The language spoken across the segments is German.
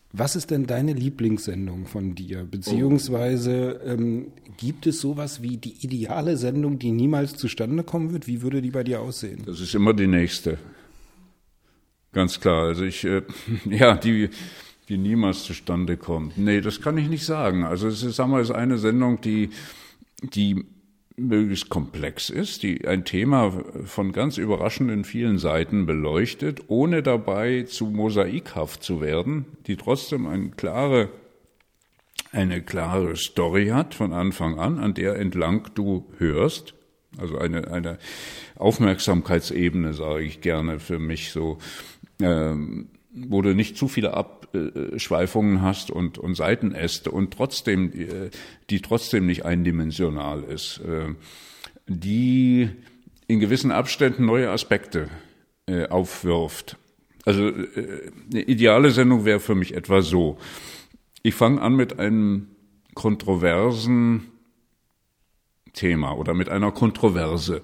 Was ist denn deine Lieblingssendung von dir? Beziehungsweise gibt es sowas wie die ideale Sendung, die niemals zustande kommen wird? Wie würde die bei dir aussehen? Das ist immer die nächste. Ganz klar. Also die niemals zustande kommt. Nee, das kann ich nicht sagen. Also es ist, sagen wir, ist eine Sendung, die möglichst komplex ist, die ein Thema von ganz überraschenden vielen Seiten beleuchtet, ohne dabei zu mosaikhaft zu werden, die trotzdem eine klare Story hat von Anfang an der entlang du hörst. Also eine Aufmerksamkeitsebene, sage ich gerne für mich so, wo du nicht zu viele Abschweifungen hast und Seitenäste und die trotzdem nicht eindimensional ist, die in gewissen Abständen neue Aspekte aufwirft. Also eine ideale Sendung wäre für mich etwa so. Ich fange an mit einem kontroversen Thema oder mit einer Kontroverse.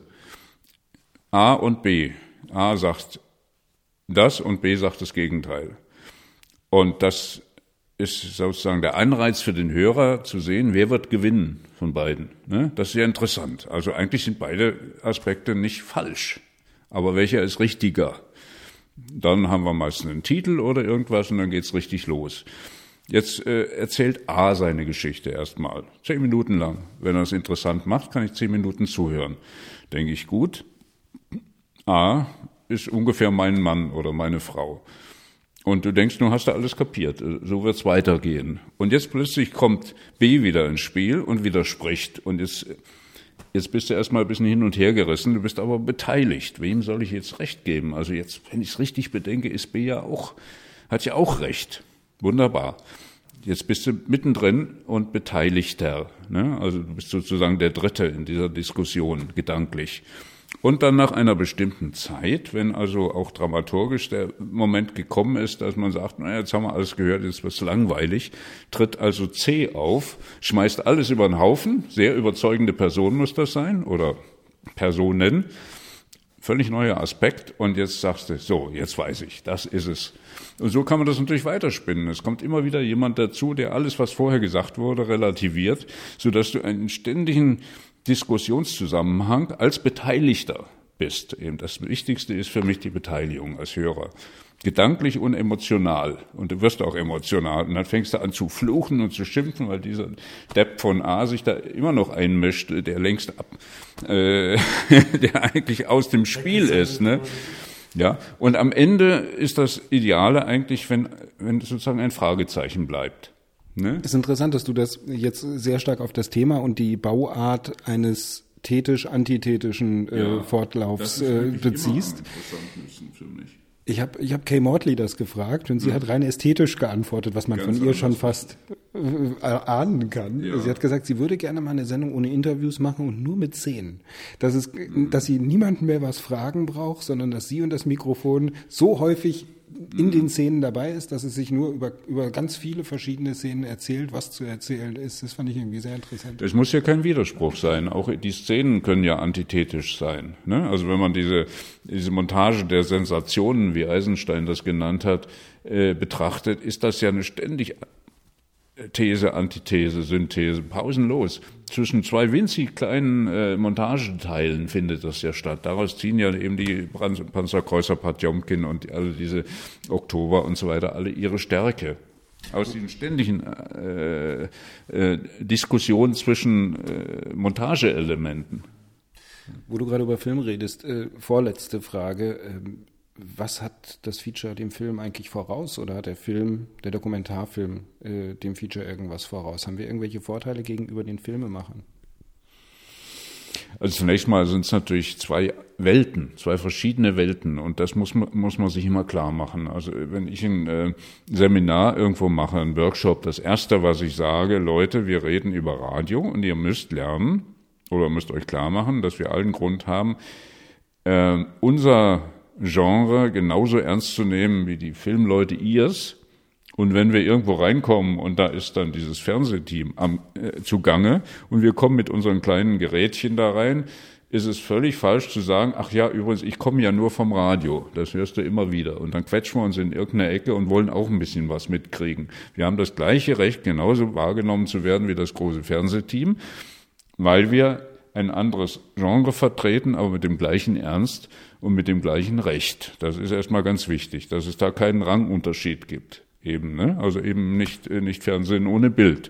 A und B. A sagt das und B sagt das Gegenteil. Und das ist sozusagen der Anreiz für den Hörer zu sehen, wer wird gewinnen von beiden. Das ist ja interessant. Also eigentlich sind beide Aspekte nicht falsch. Aber welcher ist richtiger? Dann haben wir meistens einen Titel oder irgendwas und dann geht's richtig los. Jetzt erzählt A seine Geschichte erstmal. 10 Minuten lang. Wenn er es interessant macht, kann ich 10 Minuten zuhören. Denke ich, gut. A ist ungefähr mein Mann oder meine Frau. Und du denkst, du hast da alles kapiert. So wird's weitergehen. Und jetzt plötzlich kommt B wieder ins Spiel und widerspricht. Und jetzt bist du erstmal ein bisschen hin und her gerissen. Du bist aber beteiligt. Wem soll ich jetzt Recht geben? Also jetzt, wenn ich es richtig bedenke, ist B hat ja auch Recht. Wunderbar. Jetzt bist du mittendrin und Beteiligter. Also du bist sozusagen der Dritte in dieser Diskussion, gedanklich. Und dann nach einer bestimmten Zeit, wenn also auch dramaturgisch der Moment gekommen ist, dass man sagt, jetzt haben wir alles gehört, jetzt wird's langweilig, tritt also C auf, schmeißt alles über den Haufen, sehr überzeugende Person muss das sein, oder Personen, völlig neuer Aspekt, und jetzt sagst du, so, jetzt weiß ich, das ist es. Und so kann man das natürlich weiterspinnen. Es kommt immer wieder jemand dazu, der alles, was vorher gesagt wurde, relativiert, sodass du einen ständigen Diskussionszusammenhang als Beteiligter bist. Eben das Wichtigste ist für mich die Beteiligung als Hörer. Gedanklich und emotional. Und du wirst auch emotional. Und dann fängst du an zu fluchen und zu schimpfen, weil dieser Depp von A sich da immer noch einmischt, der längst der eigentlich aus dem Spiel ist, ne? Ja. Und am Ende ist das Ideale eigentlich, wenn sozusagen ein Fragezeichen bleibt. Ne? Es ist interessant, dass du das jetzt sehr stark auf das Thema und die Bauart eines thetisch-antithetischen Fortlaufs beziehst. Für mich. Ich hab Kay Mortley das gefragt und sie hat rein ästhetisch geantwortet, was man ganz von ihr schon fast ahnen kann. Ja. Sie hat gesagt, sie würde gerne mal eine Sendung ohne Interviews machen und nur mit Szenen. Dass sie niemanden mehr was fragen braucht, sondern dass sie und das Mikrofon so häufig in den Szenen dabei ist, dass es sich nur über ganz viele verschiedene Szenen erzählt, was zu erzählen ist. Das fand ich irgendwie sehr interessant. Es muss ja kein Widerspruch sein. Auch die Szenen können ja antithetisch sein. Ne? Also wenn man diese Montage der Sensationen, wie Eisenstein das genannt hat, betrachtet, ist das ja eine ständig These, Antithese, Synthese, pausenlos. Zwischen zwei winzig kleinen Montageteilen findet das ja statt. Daraus ziehen ja eben die Panzerkreuzer Potjomkin und alle diese Oktober und so weiter alle ihre Stärke. Aus diesen ständigen Diskussionen zwischen Montageelementen. Wo du gerade über Film redest, vorletzte Frage. Was hat das Feature dem Film eigentlich voraus? Oder hat der Dokumentarfilm, dem Feature irgendwas voraus? Haben wir irgendwelche Vorteile gegenüber den Filmemachern? Also zunächst mal sind es natürlich zwei verschiedene Welten. Und das muss man sich immer klar machen. Also wenn ich ein Seminar irgendwo mache, einen Workshop, das Erste, was ich sage, Leute, wir reden über Radio und ihr müsst lernen oder müsst euch klar machen, dass wir allen Grund haben, unser Genre genauso ernst zu nehmen wie die Filmleute ihrs. Und wenn wir irgendwo reinkommen und da ist dann dieses Fernsehteam zugange und wir kommen mit unseren kleinen Gerätchen da rein, ist es völlig falsch zu sagen, ach ja, übrigens, ich komme ja nur vom Radio. Das hörst du immer wieder. Und dann quetschen wir uns in irgendeine Ecke und wollen auch ein bisschen was mitkriegen. Wir haben das gleiche Recht, genauso wahrgenommen zu werden wie das große Fernsehteam, weil wir ein anderes Genre vertreten, aber mit dem gleichen Ernst und mit dem gleichen Recht. Das ist erstmal ganz wichtig, dass es da keinen Rangunterschied gibt. Eben, ne? Also eben nicht Fernsehen ohne Bild.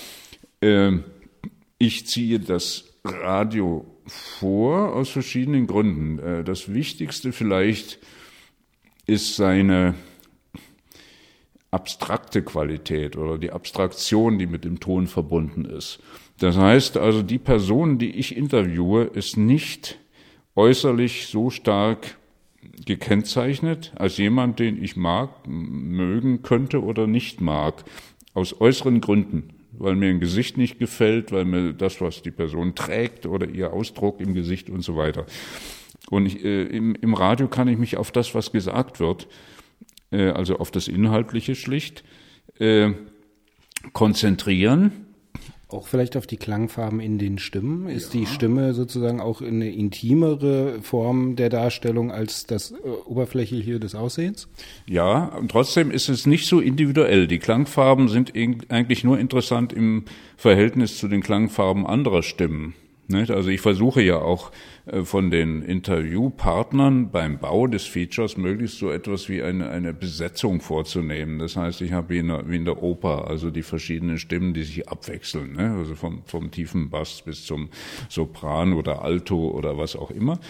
Ich ziehe das Radio vor aus verschiedenen Gründen. Das Wichtigste vielleicht ist seine abstrakte Qualität oder die Abstraktion, die mit dem Ton verbunden ist. Das heißt also, die Person, die ich interviewe, ist nicht äußerlich so stark gekennzeichnet als jemand, den ich mag, mögen könnte oder nicht mag, aus äußeren Gründen. Weil mir ein Gesicht nicht gefällt, weil mir das, was die Person trägt oder ihr Ausdruck im Gesicht und so weiter. Und im Radio kann ich mich auf das, was gesagt wird, also auf das Inhaltliche schlicht, konzentrieren. Auch vielleicht auf die Klangfarben in den Stimmen? Ist die Stimme sozusagen auch eine intimere Form der Darstellung als das Oberflächliche des Aussehens? Ja, und trotzdem ist es nicht so individuell. Die Klangfarben sind eigentlich nur interessant im Verhältnis zu den Klangfarben anderer Stimmen. Also ich versuche ja auch von den Interviewpartnern beim Bau des Features möglichst so etwas wie eine Besetzung vorzunehmen. Das heißt, ich habe wie in der Oper, also die verschiedenen Stimmen, die sich abwechseln, also vom tiefen Bass bis zum Sopran oder Alto oder was auch immer.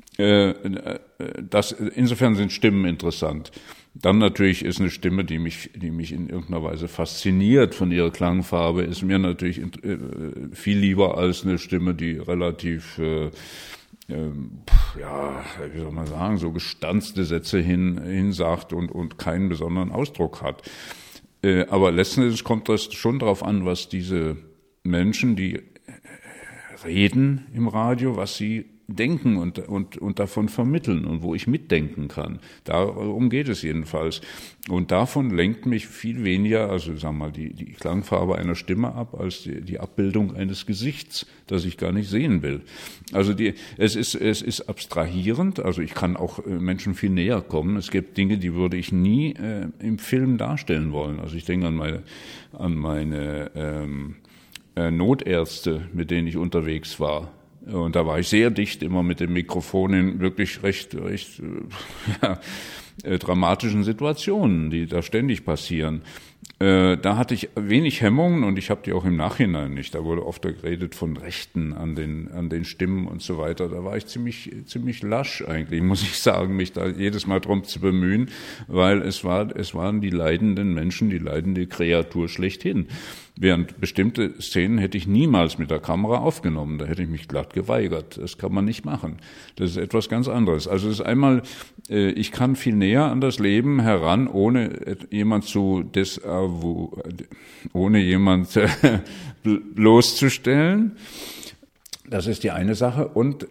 Insofern sind Stimmen interessant. Dann natürlich ist eine Stimme, die mich in irgendeiner Weise fasziniert von ihrer Klangfarbe, ist mir natürlich viel lieber als eine Stimme, die relativ, wie soll man sagen, so gestanzte Sätze hinsagt und keinen besonderen Ausdruck hat. Aber letzten Endes kommt das schon darauf an, was diese Menschen, die reden im Radio, was sie denken und davon vermitteln und wo ich mitdenken kann. Darum geht es jedenfalls. Und davon lenkt mich viel weniger, also sagen wir mal, die Klangfarbe einer Stimme ab, als die Abbildung eines Gesichts, das ich gar nicht sehen will. Also es ist abstrahierend, also ich kann auch Menschen viel näher kommen. Es gibt Dinge, die würde ich nie im Film darstellen wollen. Also ich denke an meine Notärzte, mit denen ich unterwegs war. Und da war ich sehr dicht immer mit dem Mikrofon in wirklich recht dramatischen Situationen, die da ständig passieren. Da hatte ich wenig Hemmungen und ich habe die auch im Nachhinein nicht. Da wurde oft geredet von Rechten an den Stimmen und so weiter. Da war ich ziemlich lasch eigentlich, muss ich sagen, mich da jedes Mal drum zu bemühen, weil es waren die leidenden Menschen, die leidende Kreatur schlechthin. Während bestimmte Szenen hätte ich niemals mit der Kamera aufgenommen. Da hätte ich mich glatt geweigert. Das kann man nicht machen. Das ist etwas ganz anderes. Also es ist einmal, ich kann viel näher an das Leben heran, ohne jemand bloßzustellen. Das ist die eine Sache. Und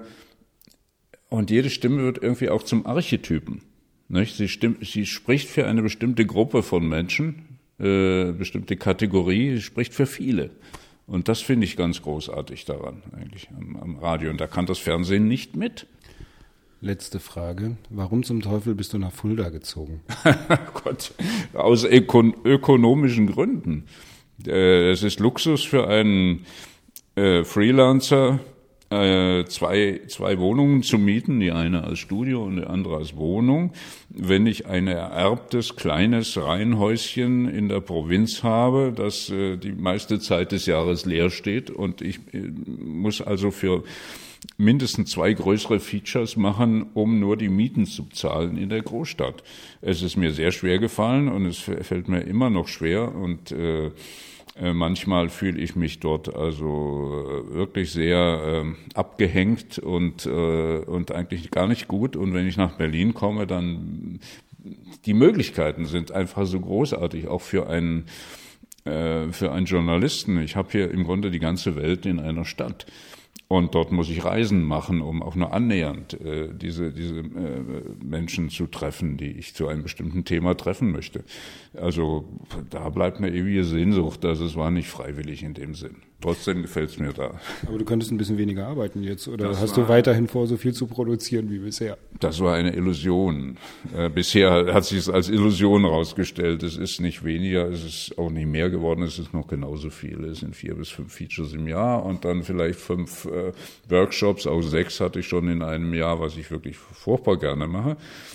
jede Stimme wird irgendwie auch zum Archetypen. Nicht? Sie spricht für eine bestimmte Gruppe von Menschen, bestimmte Kategorie, spricht für viele. Und das finde ich ganz großartig daran, eigentlich am Radio. Und da kann das Fernsehen nicht mit. Letzte Frage. Warum zum Teufel bist du nach Fulda gezogen? Gott, aus ökonomischen Gründen. Es ist Luxus für einen Freelancer, zwei Wohnungen zu mieten, die eine als Studio und die andere als Wohnung. Wenn ich ein ererbtes, kleines Reihenhäuschen in der Provinz habe, das die meiste Zeit des Jahres leer steht und ich muss also für mindestens 2 größere Features machen, um nur die Mieten zu zahlen in der Großstadt. Es ist mir sehr schwer gefallen und es fällt mir immer noch schwer und manchmal fühle ich mich dort also wirklich sehr abgehängt und eigentlich gar nicht gut. Und wenn ich nach Berlin komme, dann die Möglichkeiten sind einfach so großartig, auch für einen Journalisten. Ich habe hier im Grunde die ganze Welt in einer Stadt. Und dort muss ich Reisen machen, um auch nur annähernd diese Menschen zu treffen, die ich zu einem bestimmten Thema treffen möchte. Also da bleibt eine ewige Sehnsucht, dass es war nicht freiwillig in dem Sinn. trotzdem gefällt es mir da. Aber du könntest ein bisschen weniger arbeiten jetzt, oder hast du weiterhin vor, so viel zu produzieren wie bisher? Das war eine Illusion. Bisher hat sich es als Illusion herausgestellt. Es ist nicht weniger, es ist auch nicht mehr geworden, es ist noch genauso viel. Es sind 4 bis 5 Features im Jahr und dann vielleicht 5 Workshops, auch 6 hatte ich schon in einem Jahr, was ich wirklich furchtbar gerne mache.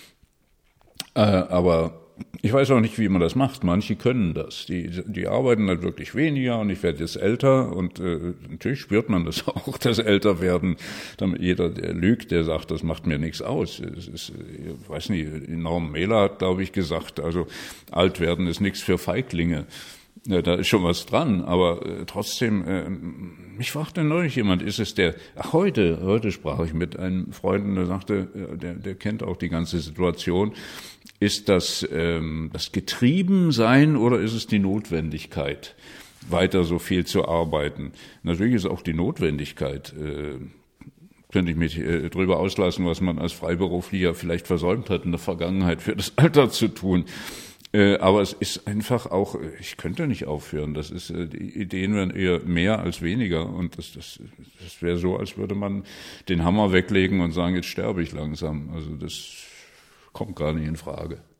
Aber ich weiß auch nicht, wie man das macht. Manche können das. Die arbeiten halt wirklich weniger und ich werde jetzt älter und natürlich spürt man das auch, das Älterwerden. Damit jeder, der lügt, der sagt, das macht mir nichts aus. Es ist, ich weiß nicht, Norm Mailer hat, glaube ich, gesagt, also alt werden ist nichts für Feiglinge. Ja, da ist schon was dran, aber trotzdem, mich fragte neulich jemand, ist es heute sprach ich mit einem Freund und der sagte, der kennt auch die ganze Situation, ist das Getriebensein oder ist es die Notwendigkeit, weiter so viel zu arbeiten? Natürlich ist auch die Notwendigkeit, könnte ich mich drüber auslassen, was man als Freiberuflicher vielleicht versäumt hat in der Vergangenheit für das Alter zu tun. Aber es ist einfach auch, ich könnte nicht aufhören. Das ist, die Ideen werden eher mehr als weniger. Und das wäre so, als würde man den Hammer weglegen und sagen, jetzt sterbe ich langsam. Also das kommt gar nicht in Frage.